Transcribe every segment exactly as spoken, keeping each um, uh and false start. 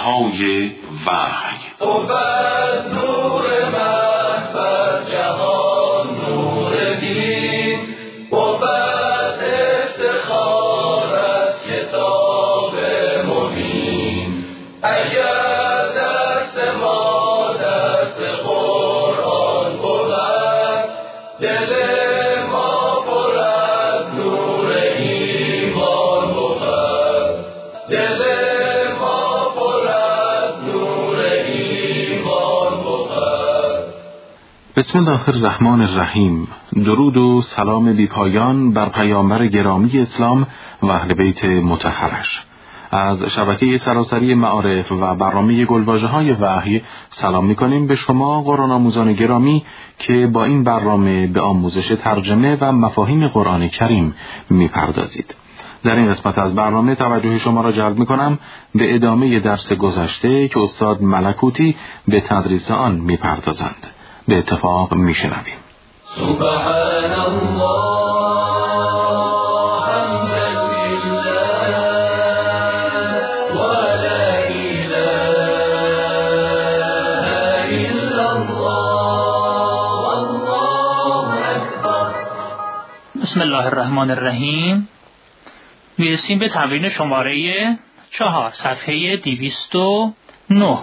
های وحی. بسم الله الرحمن الرحیم. درود و سلام بی پایان بر پیامبر گرامی اسلام و اهل بیت مطهرش. از شبکه سراسری معارف و برنامه گلواژه‌های وحی سلام می‌کنیم به شما قرآن آموزان گرامی که با این برنامه به آموزش ترجمه و مفاهیم قرآن کریم می‌پردازید. در این قسمت از برنامه توجه شما را جلب می‌کنم به ادامه درس گذشته که استاد ملکوتی به تدریس آن می‌پردازند. به اتفاق میشنویم. سبحان الله حمدا لله و لا اله الا الله والله اکبر. بسم الله الرحمن الرحیم. میرسیم به تمرین شماره چهار، صفحه دویست و نه.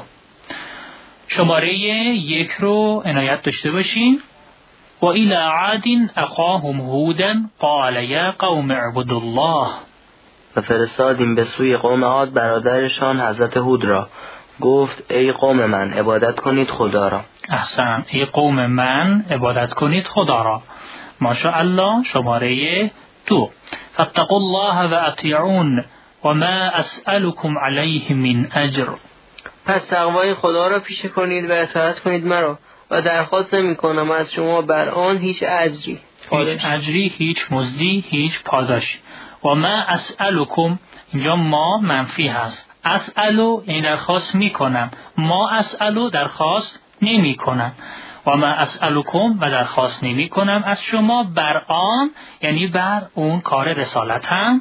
شماره یک رو عنایت داشته باشین. و الی عاد اخاهم هودا قال یا قوم اعبدوا الله. و فرستادیم به سوی قوم عاد برادرشان حضرت هود را، گفت ای قوم من عبادت کنید خدا را. احسن، ای قوم من عبادت کنید خدا را. ماشاءالله. شماره دو، فاتقوا الله و اطیعون و ما اسألكم علیه من اجر. پس تقوای خدا را پیشه کنید و اطاعت کنید مرا و درخواست نمی کنم از شما بر آن هیچ اجری هیچ اجری هیچ مزدی هیچ پاداشی. و ما اسألكم، اینجا ما منفی هست. اسألو یعنی درخواست می کنم، ما اسألو درخواست نمی کنم. و ما اسألكم و درخواست نمی کنم از شما بر آن یعنی بر اون کار رسالتم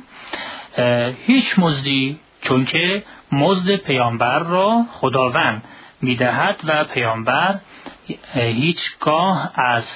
هیچ مزدی، چون که مزد پیامبر را خداوند میدهد و پیامبر هیچگاه از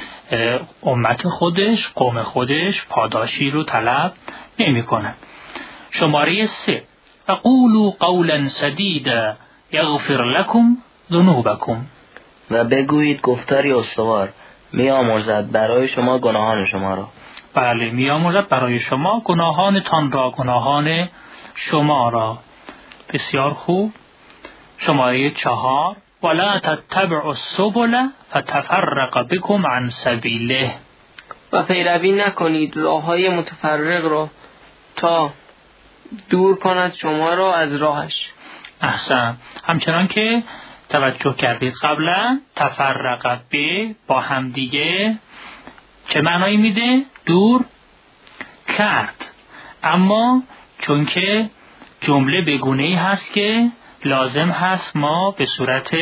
امت خودش قوم خودش پاداشی رو طلب نمی کنند. شماره سه، فقولوا قولا سدیدا یغفر لكم ذنوبکم. و بگویید گفتاری استوار می آمرزد برای شما گناهان شما را. بله، می آمرزد برای شما گناهانتان را، گناهان شما را. بسیار خوب. شماره چهار، ولا تتبعوا السبل فتفرق بكم عن سبیله. و پیروی نکنید راههای متفرق را تا دور کند شما را از راهش. احسن. همچنان که توجه کردید قبلا، تفرق به با همدیگه چه معنایی میده؟ دور کرد. اما چون که جمله بگونه‌ای هست که لازم هست ما به صورت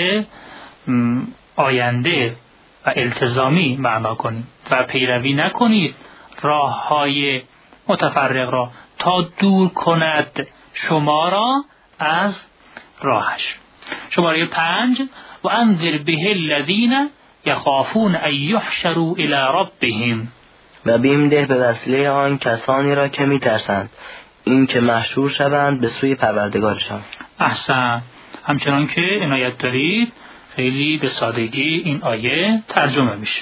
آینده و التزامی معنا کنیم. و پیروی نکنید راه‌های متفرق را تا دور کند شما را از راهش. شماره پنج، و انذر به الذین یخافون ان یحشروا الی ربهم. و بیم ده به وسیله آن کسانی را که می‌ترسند این که محشور شوند به سوی پروردگارشان. احسن. همچنان که عنایت دارید خیلی به سادگی این آیه ترجمه میشه.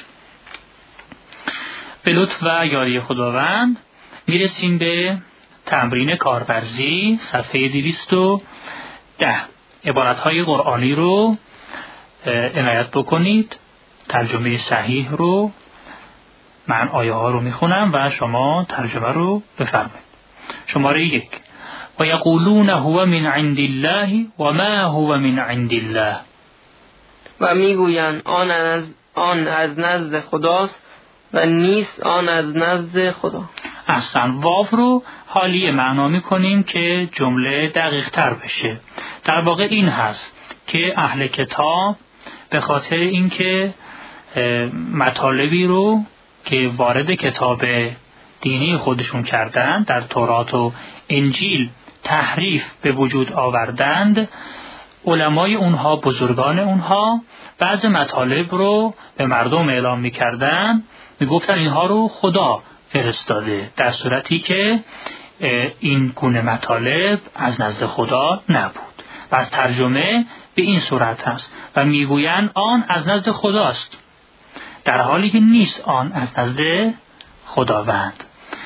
به لطف و یاری خداوند میرسیم به تمرین کارورزی، صفحه دویست و ده. عبارتهای قرآنی رو عنایت بکنید. ترجمه صحیح رو، من آیه ها رو میخونم و شما ترجمه رو بفرمایید. شماره یک، و یقولون هو من عند الله و ما هو من عند الله. و میگویند آن از آن از نزد خداست و نیست آن از نزد خدا. احسن. واو رو حالیه معنا میکنیم که جمله دقیق تر بشه. در واقع این هست که اهل کتاب به خاطر اینکه مطالبی رو که وارد کتاب دینی خودشون کردند در تورات و انجیل تحریف به وجود آوردند، علمای اونها، بزرگان اونها بعض مطالب رو به مردم اعلام میکردن، میگفتن اینها رو خدا فرستاده، در صورتی که این گونه مطالب از نزد خدا نبود. و از ترجمه به این صورت هست و میگویند آن از نزد خداست، در حالی که نیست آن از نزد خداوند.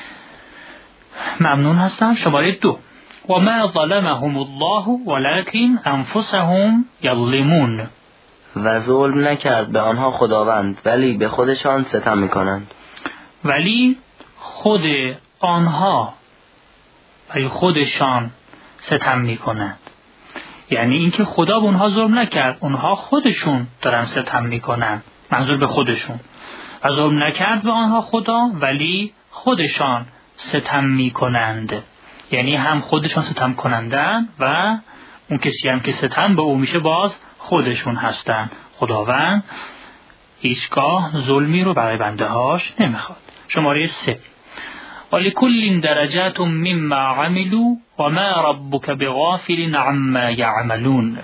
ممنون هستم. شماره دو: و ما ظلمهم الله ولكن انفسهم یظلمون. و ظلم نکرد به آنها خداوند، ولی به خودشان ستم میکنند. ولی خود آنها ولی خودشان ستم میکنند. یعنی اینکه خدا به اونها ظلم نکرد، اونها خودشون دارن ستم میکنند، منظور به خودشون. و ظلم نکرد به آنها خدا، ولی خودشان ستم میکنند. یعنی هم خودشان ستم کنندن و اون کسی هم که ستم به او میشه باز خودشون هستن. خداوند هیچگاه ظلمی رو برای بنده هاش نمیخواد. شماره سه: ولکل درجات مما عملوا وما ربک بغافل عما یعملون.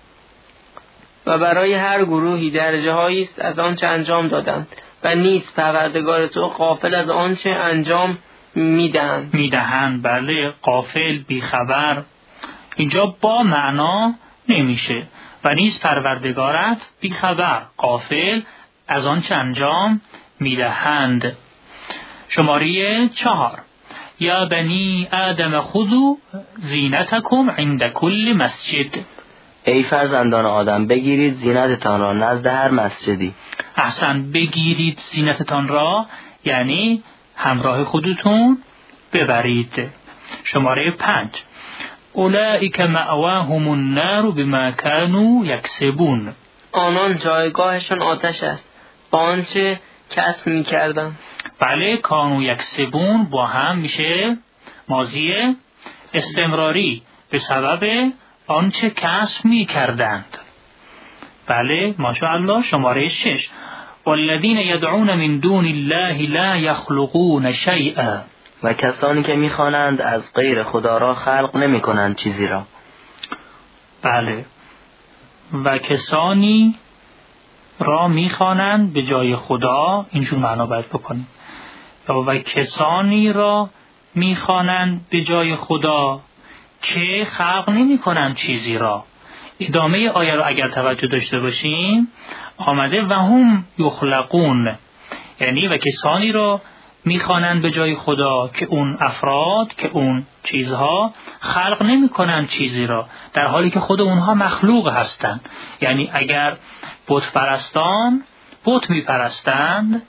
و برای هر گروهی درجه هایی است از آنچه انجام دادند و نیست پروردگار تو غافل از آنچه انجام میدهند. میدهند بله، غافل، بیخبر. اینجا با معنا نمیشه. و نیست پروردگارت بیخبر، غافل از آنچه انجام میدهند. شماره چهار: یا بنی آدم خذوا زینتکم عند کل مسجد. ای فرزندان آدم بگیرید زینتتان را نزد هر مسجدی. احسن، بگیرید زینتتان را یعنی همراه خودتون ببرید. شماره پنج: اولئک مأواهم النار بما كانوا یکسبون. آنان جایگاهشان آتش است با آنچه کسب می‌کردند. بله، کانو یکسبون با هم میشه ماضی استمراری به سبب آنچه کسب می‌کردند. بله، ماشاءالله. شماره شش: والذین یدعون من دون الله لا یخلقون شیئا. و کسانی که می‌خوانند از غیر خدا را خلق نمی‌کنند چیزی را. بله، و کسانی را می‌خوانند به جای خدا، اینجور معنا باید بکنیم. و کسانی را می‌خوانند به جای خدا که خلق نمی‌کنند چیزی را. ادامه آیه رو اگر توجه داشته باشیم آمده و هم یخلقون، یعنی و کسانی را میخوانند به جای خدا که اون افراد، که اون چیزها خلق نمی کنند چیزی را، در حالی که خود اونها مخلوق هستند. یعنی اگر بت پرستان بت می پرستند،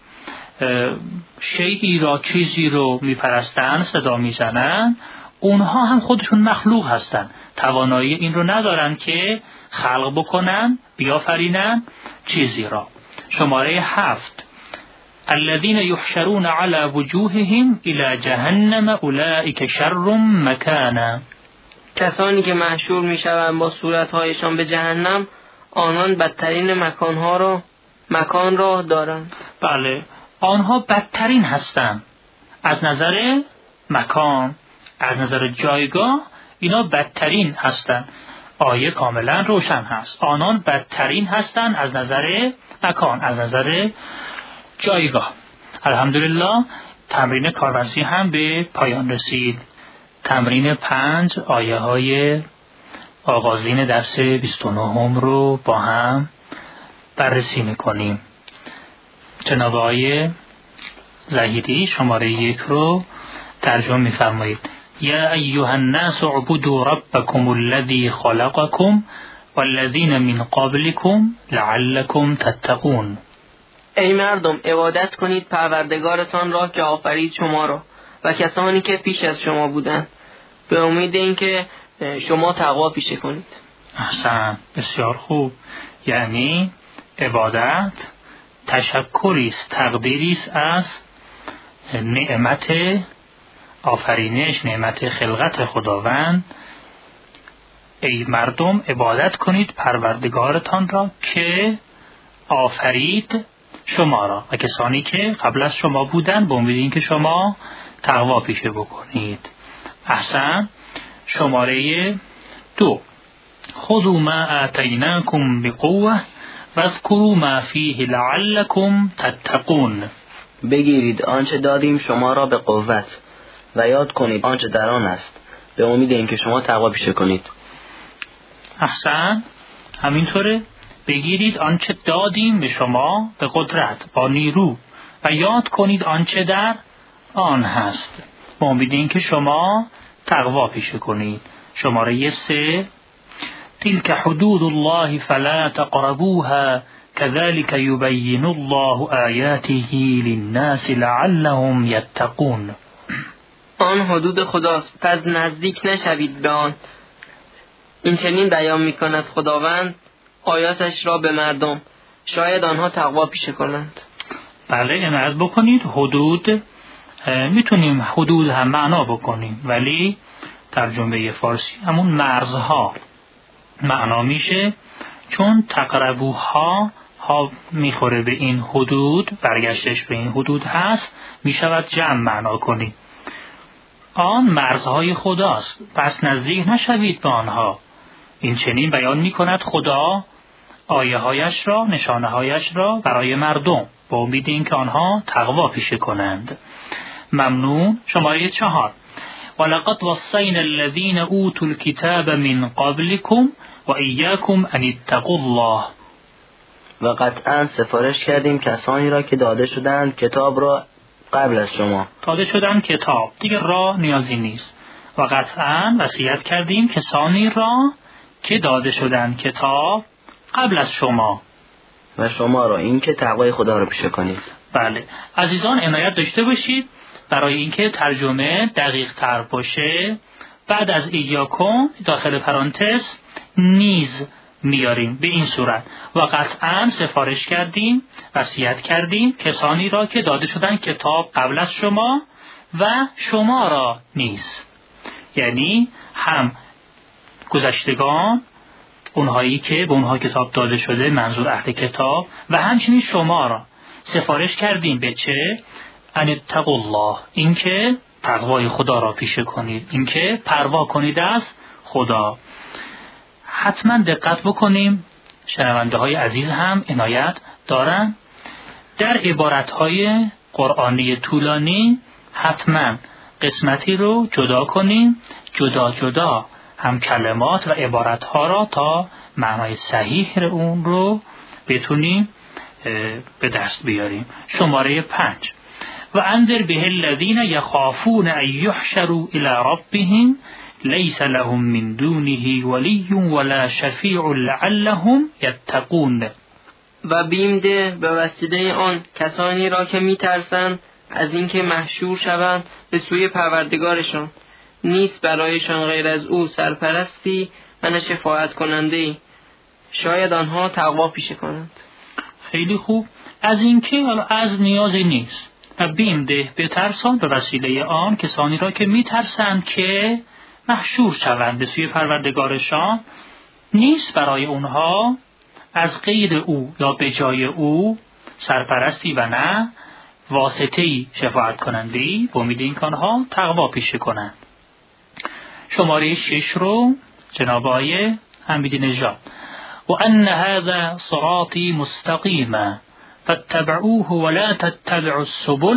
شیئی را، چیزی رو می پرستند، صدا می زنند، اونها هم خودشون مخلوق هستند، توانایی این رو ندارن که خلق بکنن، بیافرینن چیزی را. شماره هفت: الذين يحشرون على وجوههم الى جهنم اولئك شر مكانا. کسانی که محشور میشوند با صورتهایشان به جهنم، آنان بدترین مکانها را مکان را دارند. بله، آنها بدترین هستند از نظر مکان، از نظر جایگاه. اینا بدترین هستند. آیه کاملا روشن هست. آنان بدترین هستند از نظر مکان، از نظر جایگاه. الحمدلله تمرین کارورزی هم به پایان رسید. تمرین پنج آیه های آغازین درس بیست و نه رو با هم بررسی میکنیم. جناب آقای زهیری شماره یک رو ترجمه میفرمایید. یا ایها الناس اعبدوا ربکم الذی خلقکم والذین من قبلکم لعلکم تتقون. ای مردم عبادت کنید پروردگارتان را که آفرید شما را و کسانی که پیش از شما بودند، به امید اینکه شما تقوا پیشه کنید. احسن، بسیار خوب. یعنی عبادت تشکری است، تقدیری است از نعمت آفرینش، نعمت خلقت خداوند. ای مردم عبادت کنید پروردگارتان را که آفرید شما را و کسانی که قبل از شما بودند، به امید اینکه شما تقوا پیشه بکنید. احسن. شماره دو: خذوا ما آتیناکم بقوة واذکروا ما فیه لعلکم تتقون. بگیرید آنچه دادیم شما را به قوت و یاد کنید آنچه در آن است، به امید اینکه شما تقوا پیشه کنید. احسن، همینطوره. بگیرید آنچه دادیم به شما به قدرت با نیرو و یاد کنید آنچه در آن هست، به امید اینکه شما تقوا پیشه کنید. شماره سه: تلك حدود الله فلا تقربوها كذلك يبين الله آیاته للناس لعلهم يتقون. آن حدود خداست، پس نزدیک نشوید به آن. این چنین بیان می‌کند خداوند آیاتش را به مردم، شاید آنها تقوا پیشه کنند. بله، عنایت بکنید. حدود میتونیم حدود هم معنا بکنیم، ولی ترجمه فارسی همون مرزها معنا میشه، چون تقربوها ها میخوره به این حدود، برگشتش به این حدود هست، میشود جمع معنا کنید. آن مرزهای خداست، پس نزدیک نشوید به آنها. این چنین بیان میکند خدا آیه هایش را، نشانه هایش را برای مردم، با امید اینکه آنها تقوا پیشه کنند. ممنون. شماره چهار: ولقد وصینا الذین اوتوا الکتاب من قبلکم و ایاکم ان اتقوا الله. و قطعا سفارش کردیم کسانی را که داده شدند کتاب را قبل از شما. داده شدند کتاب، دیگه را نیازی نیست. و قطعا وصیت کردیم کسانی را که داده شدند کتاب قبل از شما و شما را اینکه تقوای خدا را پیشه کنید. بله عزیزان، عنایت داشته باشید برای اینکه ترجمه دقیق تر باشه. بعد از ایاکم داخل پرانتز نیز میاریم به این صورت: و قطعا سفارش کردیم، وصیت کردیم کسانی را که داده شدن کتاب قبل از شما و شما را نیز، یعنی هم گذشتگان، اونهایی که به اونها کتاب داده شده، منظور اهل کتاب، و همچنین شما را سفارش کردیم به چه؟ ان اتقوا الله، اینکه تقوای خدا را پیشه کنید، اینکه پروا کنید از خدا. حتما دقت بکنیم، شنونده های عزیز هم عنایت دارن، در عبارتهای قرآنی طولانی حتما قسمتی رو جدا کنیم، جدا جدا هم کلمات و عبارتها را تا معنای صحیح اون رو بتونیم به دست بیاریم. شماره پنج: و انذر به الذین یخافون ان یحشروا الی ربهم لیس لهم من دونه ولی ولا شفیع لعلهم یتقون. و بیم ده به وسیله آن کسانی را که میترسند از اینکه محشور شوند به سوی پروردگارشان، نیست برایشان غیر از او سرپرستی و نه شفاعت کننده‌ای، شاید آنها تقوا پیشه کنند. خیلی خوب. از اینکه از نیازی نیست و بیم ده بترسان به وسیله آن کسانی را که میترسند که محشور شوند به سوی پروردگارشان، نیست برای اونها از غیر او یا به جای او سرپرستی و نه واسطه‌ای شفاعت کننده‌ای، با امید اینکه آنها تقوا پیشه کنند. شماره شش رو جناب آقای حمیدی نژاد: و ان هذا صراطی مستقیما فاتبعوه ولا تتبعوا السبل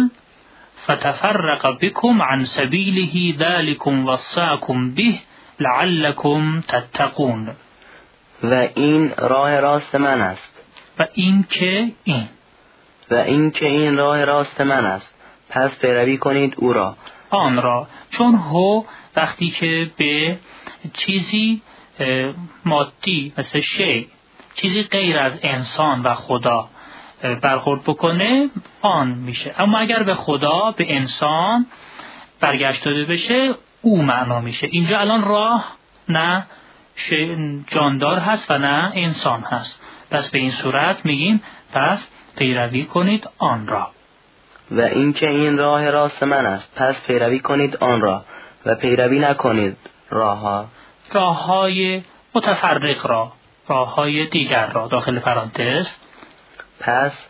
فتفرق بكم عن سبیله ذلكم وصاكم به لعلكم تتقون. و این راه راست من است. و این که این و این که این راه راست من است، پس پیروی کنید او را. آن را، چون هو وقتی که به چیزی مادی مثل شی، چیزی غیر از انسان و خدا برخورد بکنه آن میشه، اما اگر به خدا، به انسان برگشت داده بشه او معنا میشه. اینجا الان راه نه جاندار هست و نه انسان هست، پس به این صورت میگیم پس پیروی کنید آن را. و این که این راه راست من است، پس پیروی کنید آن را و پیروی نکنید راه ها راه های متفرق را، راه های دیگر را. داخل پرانتز پس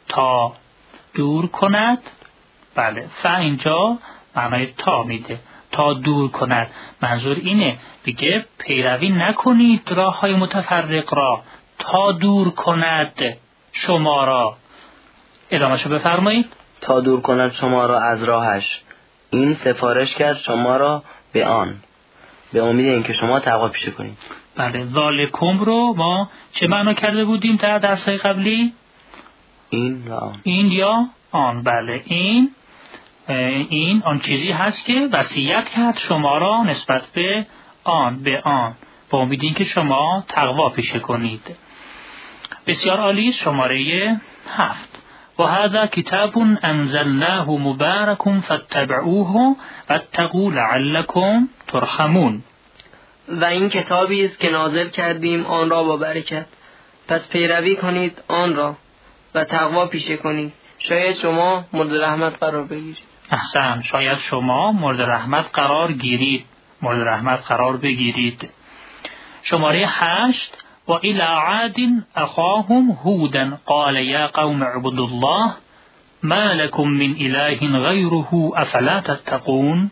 تا دور کند. بله، ف اینجا معنای تا میده، تا دور کند. منظور اینه بگه پیروی نکنید راه های متفرق را تا دور کند شما را. ادامه‌شو بفرمایید. تا دور کند شما را از راهش. این سفارش کرد شما را به آن، به امید اینکه شما تقوا پیشه کنید. بله، ذالکم رو ما چه معنا کرده بودیم در درس‌های قبلی؟ این و آن. این یا آن. بله، این این آن چیزی هست که وصیت کرد شما را نسبت به آن، به آن، با امید اینکه شما تقوا پیشه کنید. بسیار عالی. شماره هفت. و هذا کتاب انزلناه مبارک فاتبعوه واتقوا لعلکم ترحمون. و این کتابی است که نازل کردیم آن را با برکت، پس پیروی کنید آن را و تقوا پیشه کنید، شاید شما مورد رحمت قرار بگیرید. احسن، شاید شما مورد رحمت قرار گیرید، مورد رحمت قرار بگیرید. شماره هشت. و الی عاد اخاهم هودا قال یا قوم اعبدوا الله ما لكم من اله غیره افلا تتقون.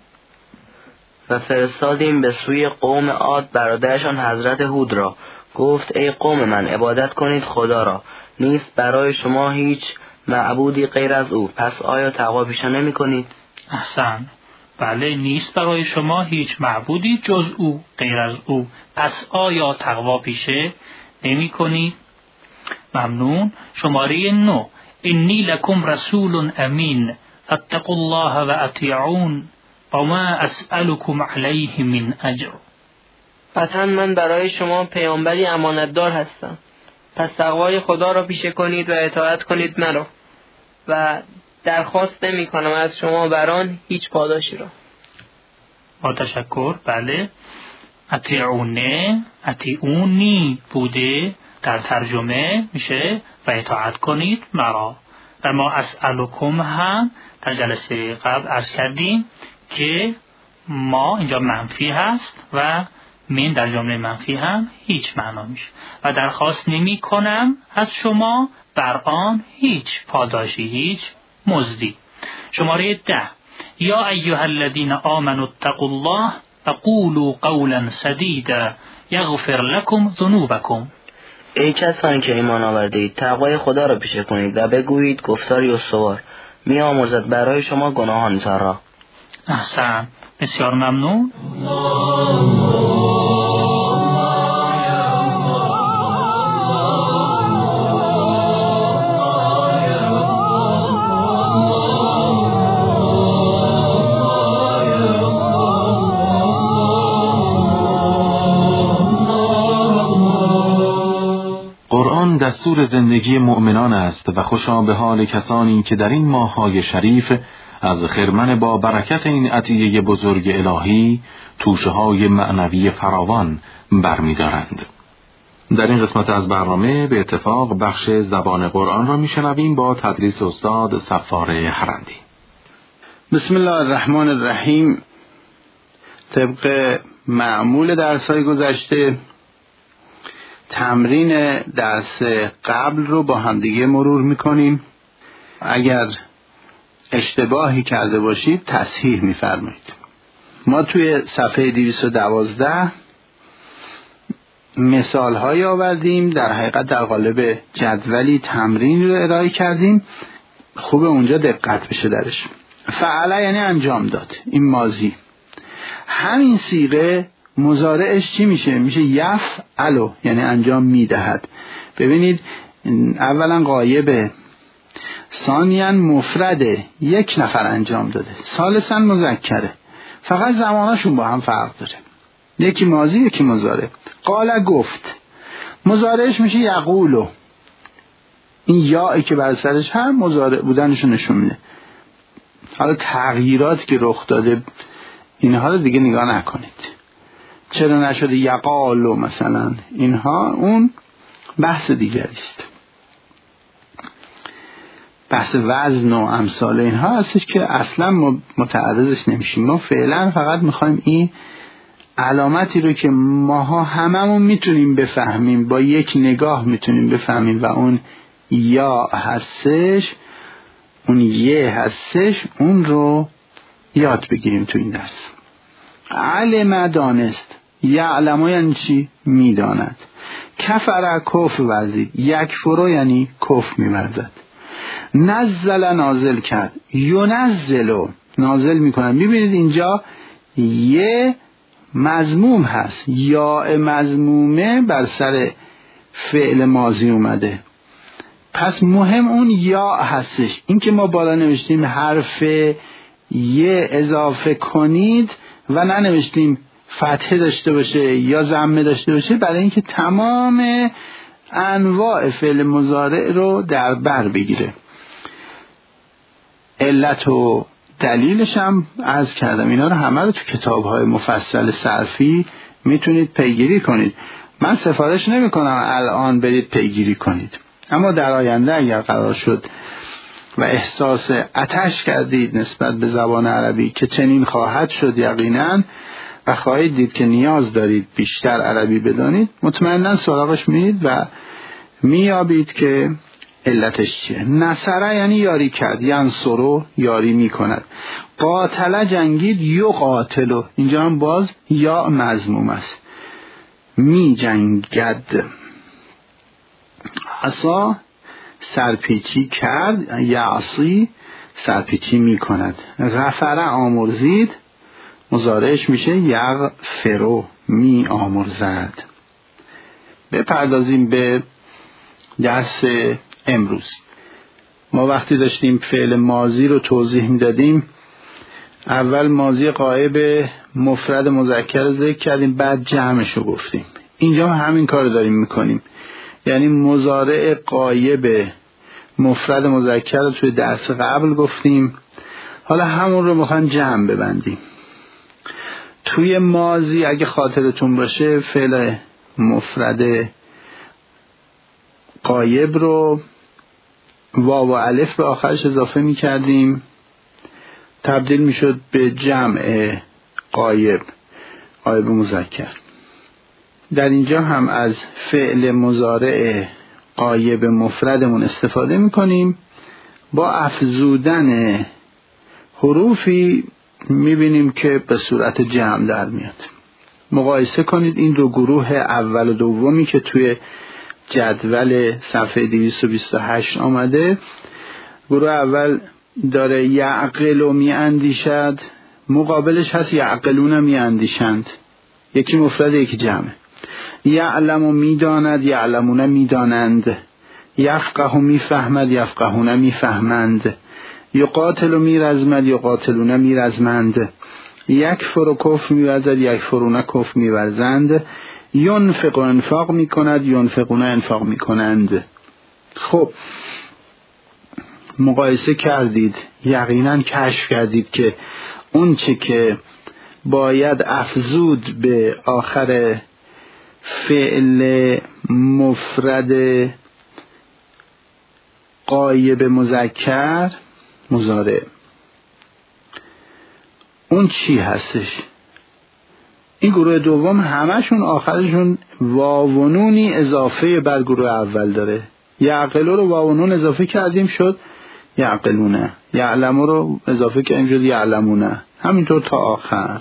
و فرستادیم به سوی قوم عاد برادرشان حضرت هود را. گفت ای قوم من عبادت کنید خدا را، نیست برای شما هیچ معبودی غیر از او، پس آیا تقوا پیشه نمی کنید؟ احسن، بله، نیست برای شما هیچ معبودی جز او، غیر از او، پس آیا تقوا پیشه نمی کنید؟ ممنون. شماره نو. انی لکم رسول امین فاتقوا الله و اطیعون و ما اسألكم علیه من اجر. قطعا من برای شما پیامبری امانتدار هستم، پس تقوای خدا را پیشه کنید و اطاعت کنید مرا و درخواست نمی کنم از شما بران هیچ پاداشی را. با تشکر. بله، اطیعونه اطیعونی بوده، در ترجمه میشه و اطاعت کنید مرا. و ما اسألکم هم در جلسه قبل عرض کردیم که ما اینجا منفی هست و من در جمله منفی هم هیچ معنا میشه و درخواست نمی کنم از شما بر آن هیچ پاداشی، هیچ مزدی. شماره ده. یا ایها الذین آمنوا اتقوا الله و قولوا قولا سدیدا یغفر لكم ذنوبکم. ای کسانی که ایمان آورده اید تقوای خدا را پیشه کنید و بگویید گفتاری استوار، می آمرزد برای شما گناهانتان را. احسن، بسیار ممنون. قرآن دستور زندگی مؤمنان است و خوشا به حال کسانی که در این ماه‌های شریف از خرمن با برکت این عطیه بزرگ الهی توشه‌های معنوی فراوان برمی‌دارند. در این قسمت از برنامه به اتفاق بخش زبان قرآن را می‌شنویم با تدریس استاد صفار حرندی. بسم الله الرحمن الرحیم. طبق معمول درس‌های گذشته تمرین درس قبل رو با همدیگه مرور می‌کنیم. اگر اشتباهی کرده باشید تصحیح می‌فرمایید. ما توی صفحه دویست و دوازده مثال‌هایی آوردیم، در حقیقت در قالب جدولی تمرین رو ارائه کردیم. خوبه اونجا دقت بشه درش. فعل یعنی انجام داد، این ماضی. همین صیغه مضارعش چی میشه؟ میشه یفعلو، یعنی انجام میدهد. ببینید اولا غایبه، ثانیاً مفرده، یک نفر انجام داده، ثالثاً مذکره، فقط زماناشون با هم فرق داره، یکی ماضی یکی مضارع. قال گفت، مضارعش میشه یقولو، این یایی که بر سرش هر مضارع بودنشو نشون میده. حالا تغییرات که رخ داده اینها رو دیگه نگاه نکنید، چرا نشده یقالو مثلا، اینها اون بحث دیگری است، بحث وزن و امثال اینها هستش که اصلا متعرضش نمیشیم. ما فعلا فقط میخوایم این علامتی رو که ماها هممون میتونیم بفهمیم، با یک نگاه میتونیم بفهمیم و اون یا هستش، اون یه هستش، اون رو یاد بگیریم تو این درس. علم دانست، یعلم یعنی چی؟ میداند. کفر کفر ورزید، یکفر یعنی کفر می‌ورزد. نزل نازل کرد، ینزل نازل میکنن. میبینید اینجا یه مضموم هست، یا مضمومه بر سر فعل ماضی اومده، پس مهم اون یا هستش. این که ما بالا نوشتیم حرف یه اضافه کنید و ننوشتیم فتحه داشته باشه یا ضمه داشته باشه، برای اینکه تمام انواع فعل مضارع رو در بر بگیره. علت و دلیلش هم عرض کردم، اینا رو همه رو تو کتاب‌های مفصل صرفی میتونید پیگیری کنید. من سفارش نمی کنم الان برید پیگیری کنید، اما در آینده اگر قرار شد و احساس آتش کردید نسبت به زبان عربی که چنین خواهد شد یقیناً، و خواهید دید که نیاز دارید بیشتر عربی بدانید، مطمئناً سراغش میرید و میابید که علتش چیه. نصره یعنی یاری کرد، ینصرو یاری میکند. قاتل جنگید، یقاتلو اینجا هم باز یا مضموم است، می جنگد. عصا سرپیچی کرد، یعصی سرپیچی میکند. غفره آمرزید، مضارعش میشه یغفرو می آمرزد. بپردازیم به درس امروز. ما وقتی داشتیم فعل ماضی رو توضیح میدادیم، اول ماضی غایب مفرد مذکر رو ذکر کردیم، بعد جمعش رو گفتیم. اینجا هم همین کار رو داریم میکنیم، یعنی مضارع غایب مفرد مذکر رو توی درس قبل گفتیم، حالا همون رو میخوایم جمع ببندیم. توی ماضی اگه خاطرتون باشه فعل مفرد غایب رو واو و الف به آخرش اضافه می کردیم، تبدیل می شد به جمع غایب، غایب مذکر. در اینجا هم از فعل مضارع غایب مفردمون استفاده می کنیم، با افزودن حروفی می بینیم که به صورت جمع در میاد. مقایسه کنید این دو گروه اول و دومی که توی جدول صفحه دویست و بیست و هشت آمده. گروه اول داره یعقل و می اندیشد، مقابلش هست یعقلون می اندیشند، یکی مفرد یکی جمع. یعلم و می داند، یعلمون می دانند. یفقه و می فهمد، یفقهون می فهمند. یقاتل و می رزمد، یقاتلون می رزمند. یکفر و کفر می ورزد، یکفرون کفر می ورزند. ینفق و انفاق می کند، ینفقون انفاق می کنند. خب مقایسه کردید، یقینا کشف کردید که اون چه که باید افزود به آخر فعل مفرد غایب مذکر مضارع، اون چی هستش؟ این گروه دوم همشون آخرشون واونونی اضافه بر گروه اول داره. یعقلو رو واونون اضافه کردیم شد یعقلونه، یعلمو رو اضافه کردیم شد یعلمونه، همینطور تا آخر.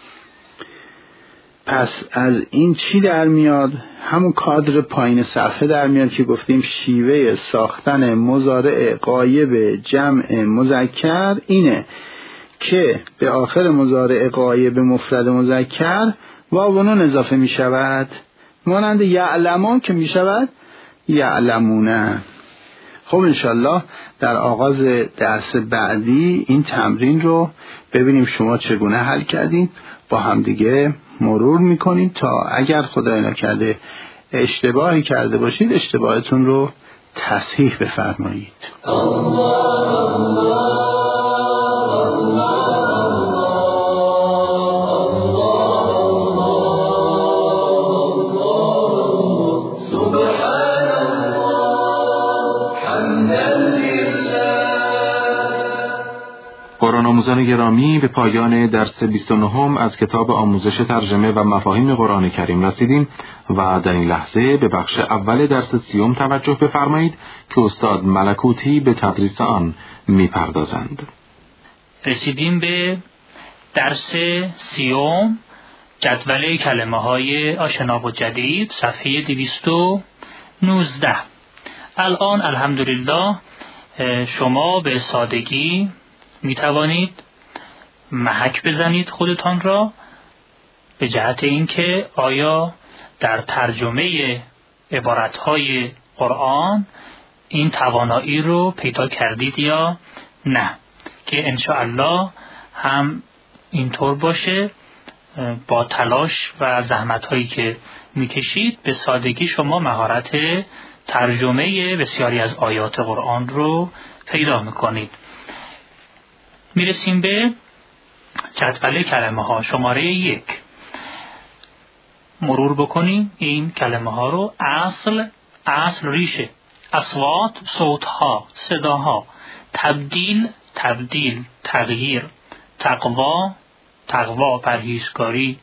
پس از این چی در میاد؟ همون کادر پایین صفحه در میاد که گفتیم شیوه ساختن مضارع غایب جمع مذکر اینه که به آخر مضارع غایب مفرد مذکر واونون اضافه می شود، مانند یعلمون که می شود یعلمونه. خب انشالله در آغاز درس بعدی این تمرین رو ببینیم شما چگونه حل کردین، با همدیگه مرور میکنید تا اگر خدای نکرده اشتباهی کرده باشید اشتباهتون رو تصحیح بفرمایید. قرآن آموزان گرامی، به پایان درس بیست و نه از کتاب آموزش ترجمه و مفاهیم قرآن کریم رسیدیم و در این لحظه به بخش اول درس سیوم توجه بفرمایید که استاد ملکوتی به تدریس آن میپردازند. رسیدیم به درس سیوم جدول کلمه های آشنا و جدید صفحه دویست و نوزده. الان الحمدلله شما به سادگی می توانید محک بزنید خودتان را به جهت اینکه آیا در ترجمه عبارتهای قرآن این توانایی رو پیدا کردید یا نه، که انشاءالله هم اینطور باشه. با تلاش و زحمت‌هایی که می‌کشید به سادگی شما مهارت ترجمه بسیاری از آیات قرآن رو پیدا می‌کنید. میرسیم به جدول کلمه ها شماره یک. مرور بکنیم این کلمه ها رو. اصل، اصل ریشه، اصوات صوتها صداها، تبدیل تبدیل تغییر، تقوا تقوا پرهیزکاری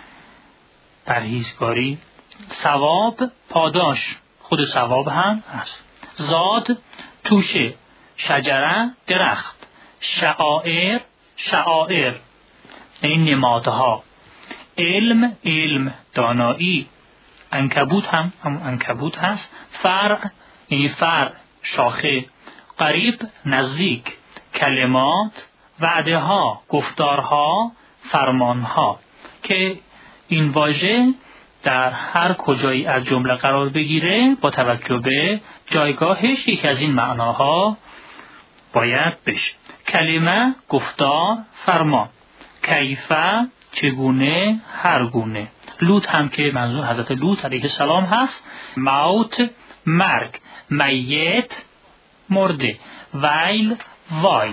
پرهیزکاری، ثواب پاداش، خود ثواب هم هست. زاد توشه، شجره درخت، شعائر شعائر این نمادها، علم علم دانایی، عنکبوت هم هم عنکبوت هست. فرع این فرع شاخه، قریب نزدیک، کلمات وعده ها گفتارها فرمان ها، که این واژه در هر کجایی از جمله قرار بگیره با توجه به جایگاهش یک از این معناها باید بشه. کلمه گفتار فرمان، کیفه چگونه هر گونه. لوط هم که منظور حضرت لوط علیه السلام هست. موت مرگ، میت مرده، ویل وای.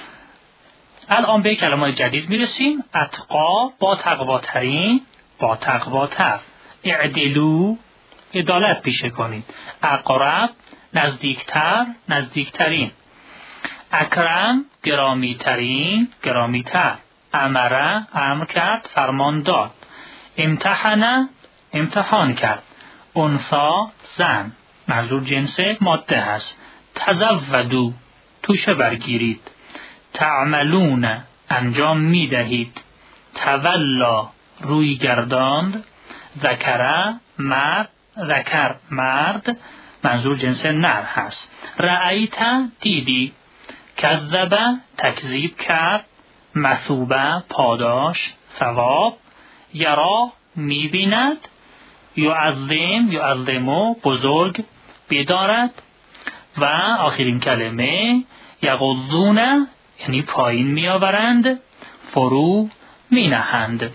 الان به کلمات جدید میرسیم. اتقا با تقواترین با تقواتر، اعدلو عدالت پیشه کنید، اقرب نزدیکتر نزدیکترین، اکرم گرامی ترین گرامی تر، امره امر کرد فرمان داد، امتحنه امتحان کرد، انثا زن منظور جنس ماده هست، تزودو توشه برگیرید، تعملون انجام می دهید، تولا روی گرداند، ذکره مرد ذکر مرد منظور جنس نر هست، رأیت دیدی، کذب تکذیب کرد، مثوبه پاداش ثواب، یرا می بیند، یعظم یعظمو بزرگ بدارد، و آخرین کلمه یغضون یعنی پایین می آورند، فرو می نهند.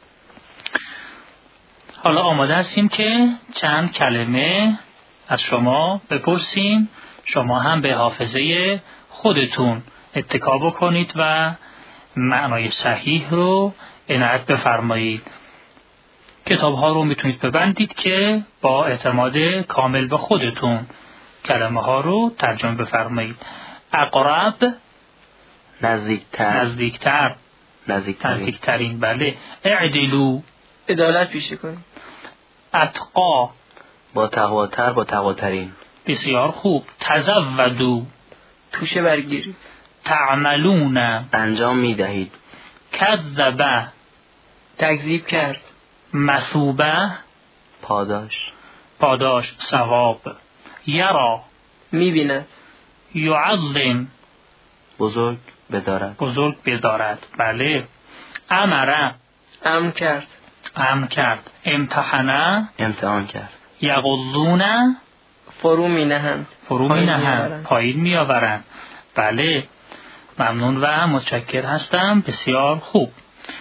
حالا آماده هستیم که چند کلمه از شما بپرسیم. شما هم به حافظه خودتون اتکا بکنید و معنای صحیح رو عنایت بفرمایید. کتاب ها رو میتونید ببندید که با اعتماد کامل به خودتون کلمه ها رو ترجمه بفرمایید. اقرب نزدیکتر نزدیکتر نزدیکترین نزدیکترین بله. اعدلو عدالت پیشه کنید. اتقا با تقواتر با تقواترین. بسیار خوب. تزودو توشه برگیرید. تعملون انجام می دهید. کذبه تکذیب کرد. مثوبه پاداش پاداش ثواب، یرا می بیند. یعظم بزرگ بدارد بزرگ بدارد بله. امره امر کرد امر کرد، امتحنه امتحان کرد، یغضون فرو می نهند فرو می نهند پایین می آورند بله. ممنون و متشکر هستم. بسیار خوب.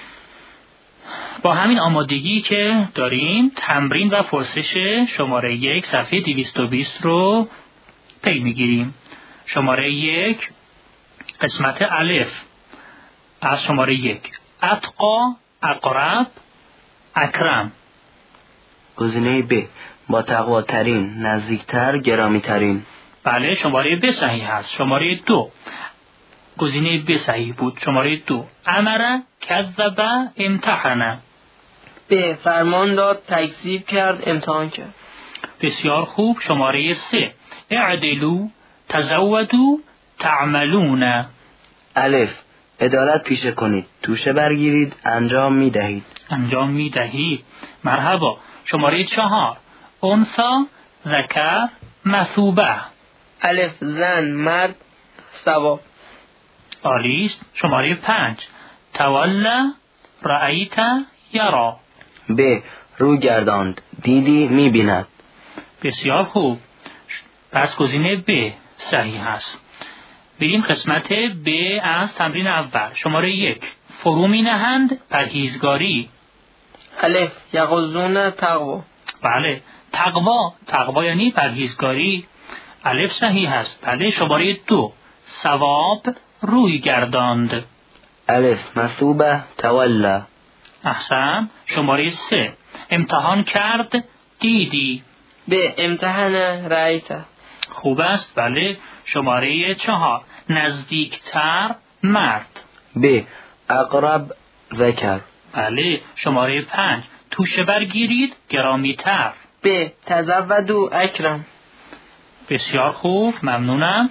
با همین آمادگی که داریم تمرین و پرسش شماره یک صفحه دویست و بیست رو پی میگیریم. شماره یک قسمت الف از شماره یک. اتقا اقرب اکرم. گزینه ب با تقواترین نزدیکتر گرامی ترین. بله شماره ب صحیح هست. شماره دو گزینه ب صحیح بود. شماره دو امره کذب امتحنه. ب فرمان داد تکذیب کرد امتحان کرد. بسیار خوب. شماره سه اعدلو تزودو تعملون. الف عدالت پیشه کنید، توشه برگیرید، انجام می دهید. انجام می دهید. مرحبا. شماره چهار. انثا ذکر مثوبه. الف زن مرد ثواب. عالیست. شماره پنج. تولا رأیت یرا. ب رو گرداند، دیدی می بیند. بسیار خوب. پس گزینه ب صحیح است. بریم قسمت ب از تمرین اول. شماره یک. فرو می نهند پرهیزگاری. الف یغضون تقوا. بله. تقوا. تقوا یعنی پرهیزگاری. الف صحیح است. بله. شماره دو. ثواب روی گرداند. الف مثوبه تولا. احسن. شماره سه. امتحان کرد دیدی. به امتحان رأیت. خوب است. بله. شماره چهار. نزدیکتر مرد. ب اقرب ذکر. بله. شماره پنج. توشه برگیرید گرامیتر. به تزودوا اکرم. بسیار خوب. ممنونم.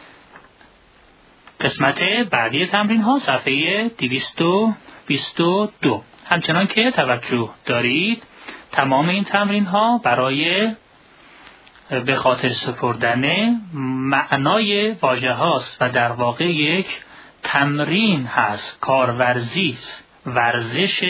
قسمت بعدی تمرین ها صفحه دویست و بیست و دو. همچنان که توجه دارید تمام این تمرین ها برای به خاطر سپردن معنای واژه هاست و در واقع یک تمرین هست، کارورزی است، ورزش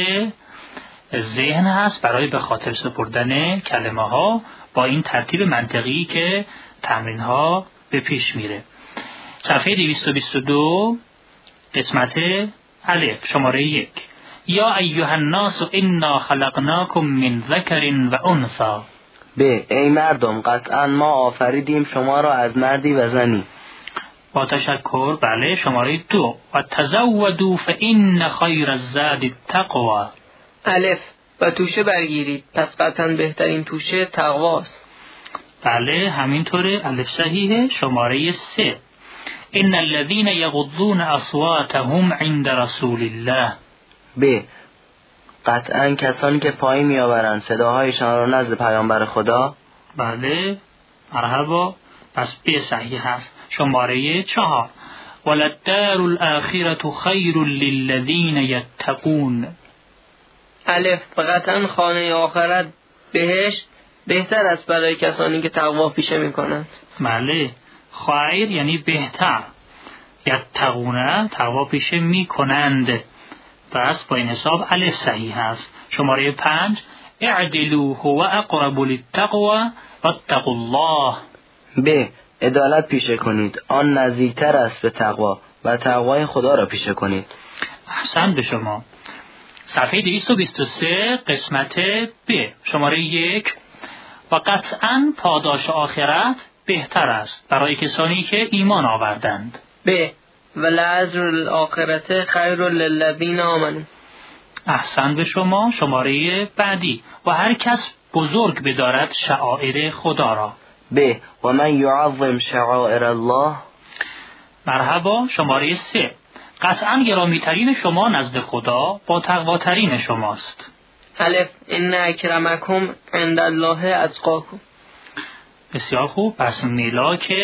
ذهن هست برای به خاطر سپردن کلمه ها با این ترتیب منطقی که تمرین ها به پیش میره. صفحه دویست و بیست و دو قسمت الف شماره یک. یا ایها الناس انا خلقناکم من ذکر و انثی. به ای مردم قطعا ما آفریدیم شما را از مردی و زنی. با تشکر. بله. شماره دو. و تزودوا فإن خیر الزاد التقوی. الف و توشه برگیرید، پس قطعا بهترین توشه تقواست. بله همینطوره. الف صحیحه. شماره سه. ان الذين يغضون اصواتهم عند رسول الله. ب قطعا کسانی که پایین میآورند صداهایشان را نزد پیامبر خدا. بله. مرحبا. پس ب صحیح است. شماره چهار. وللدار الآخرة خیر للذین یتقون. الف قطعا خانه آخرت بهشت بهتر است برای کسانی که تقوا پیشه میکنند. بله. خیر یعنی بهتر. یتقون تقوا پیشه میکنند. پس با این حساب الف صحیح است. شماره پنج. اعدلوا هو اقرب للتقوى واتقوا الله. ب عدالت پیشه کنید، آن نزدیکتر است به تقوا و تقوای خدا را پیشه کنید. احسن به شما. صفحه دویست و بیست و سه قسمت ب شماره یک. و قطعا پاداش آخرت بهتر است برای کسانی که ایمان آوردند. ب ولعذر الاخرت خیر للذین آمنوا. احسن به شما. شماره بعدی. و هر کس بزرگ بدارد شعائر خدا را. ب و من یعظم شعائر الله. مرحبا. شماره سه. قطعا گرامیترین شما نزد خدا با تقواترین شماست. الف ان اکرمکم عند الله اتقاکم. بسیار خوب. پس ملاک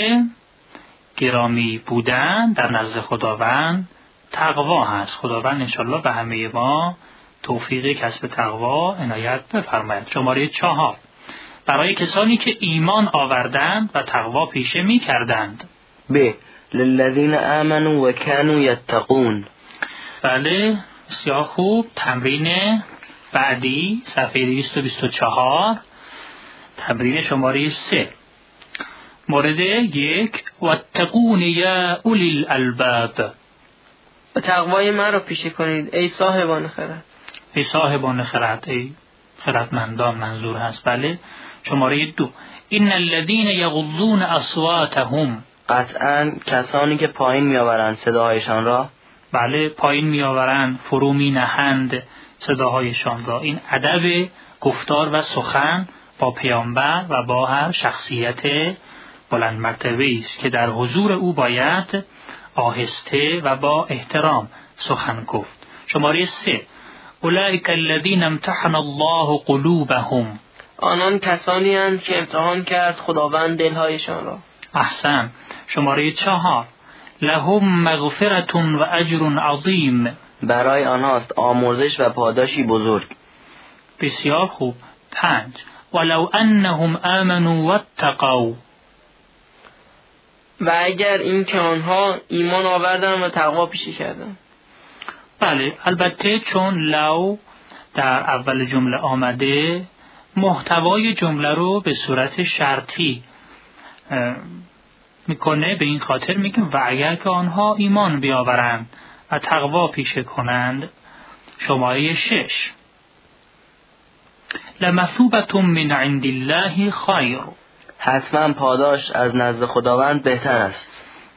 گرامی بودن در نزد خداوند تقوا هست. خداوند انشالله به همه ما توفیق کسب تقوا عنایت بفرماید. شماره چهار. برای کسانی که ایمان آوردند و تقوا پیشه می کردند. ب للذین آمنوا و كانوا یتقون. بله بسیار خوب. تمرین بعدی صفحه دویست و بیست و چهار تمرین شماره سه. مورد یک. واتقون یا اولی الالباب. و تقوای من را پیشه کنید ای صاحبان خرد. ای صاحبان خرد، ای خردمندان منظور هست. بله. شماره دو. این الذین یغضون اصواتهم. قطعا کسانی که پایین میآورند صداهایشان را. بله. پایین میآورند، فرو می نهند صداهایشان را. این ادب گفتار و سخن با پیامبر و با هر شخصیت بلند مرتبه است که در حضور او باید آهسته و با احترام سخن گفت. شماره سه. اولئک الذین امتحن الله قلوبهم. آنان کسانی اند که امتحان کرد خداوند دلهایشان را. احسن. شماره چهار. لهم مغفرة و اجر عظیم. برای آنهاست آمرزش و پاداشی بزرگ. بسیار خوب. پنج. ولو انهم آمنوا واتقوا. و اگر این که آنها ایمان آوردن و تقوا پیشه کردن. بله، البته چون لو در اول جمله آمده محتوای جمله رو به صورت شرطی میکنه، به این خاطر میگیم و اگر که آنها ایمان بیاورند و تقوا پیشه کنند. شماره شش. لمثوبة من عند الله خیر. حتما پاداش از نزد خداوند بهتر است.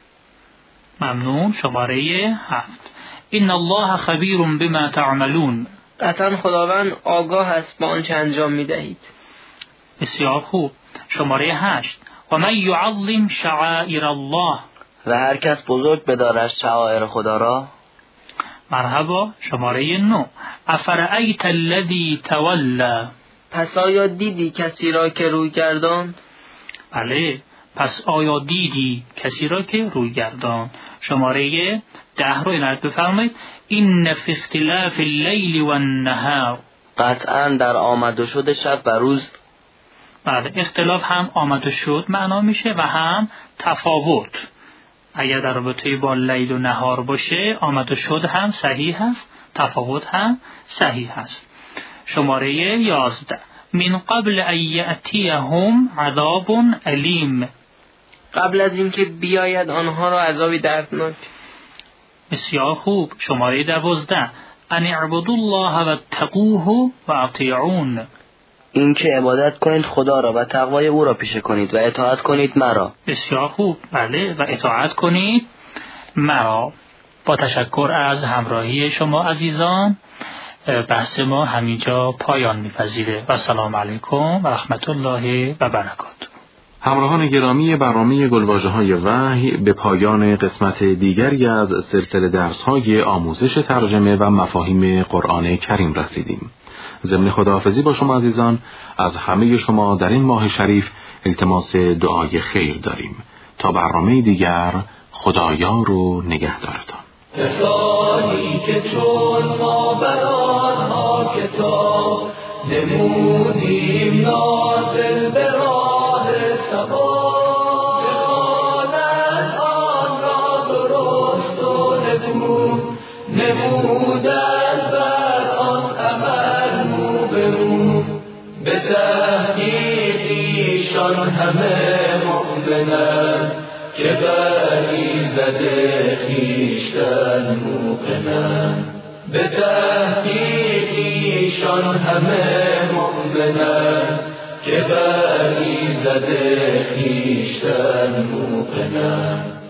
ممنون. شماره هفت. این الله خبیر بما تعملون. قطعا خداوند آگاه است با آنچه انجام میدهید. بسیار خوب. شماره هشت. و من یعظم شعائر الله. و هر کس بزرگ بدارد شعائر خدا را. مرحبا. شماره نه. افرأیت الذی تولی. پس آیا دیدی کسی را که روی گرداند؟ بله، پس آیا دیدی کسی را که روی گرداند. شماره ده رو عنایت بفرمایید. این فی اختلاف اللیل و النهار. قطعا در آمد و شد شب و روز. بله، اختلاف هم آمد و شد معنا میشه و هم تفاوت. اگر در رابطه با لیل و نهار باشه آمد و شد هم صحیح هست، تفاوت هم صحیح هست. شماره یازده. من قبل ان یأتیهم عذاب علیم. قبل از اینکه بیاید آنها را عذابی دردناک. بسیار خوب. شماره دوازده. ان اعبدوا الله واتقوه واطیعون. این که عبادت کنید خدا را و تقوای او را پیشه کنید و اطاعت کنید مرا. بسیار خوب. بله، و اطاعت کنید مرا. با تشکر از همراهی شما عزیزان، بحث ما همینجا پایان می‌پذیره و سلام علیکم و رحمت الله و برکاته. همراهان گرامی برنامه گلواژه‌های وحی، به پایان قسمت دیگری از سلسله درس‌های آموزش ترجمه و مفاهیم قرآن کریم رسیدیم. ضمن خداحافظی با شما عزیزان، از همه شما در این ماه شریف التماس دعای خیر داریم. تا برنامه دیگر، خدایار و نگهدارتان. کسانی که چون ما بر آنها کتاب نمودیم نازل به راه ثواب، بخوانند آن را درست و نکو، نمودند بر آن عمل مو به مو. به تحقیق ایشان همه مؤمنند که بر ایزد خویشتن موقنند. به تحقیق ایشان همه مؤمنند که بر ایزد خویشتن موقنند.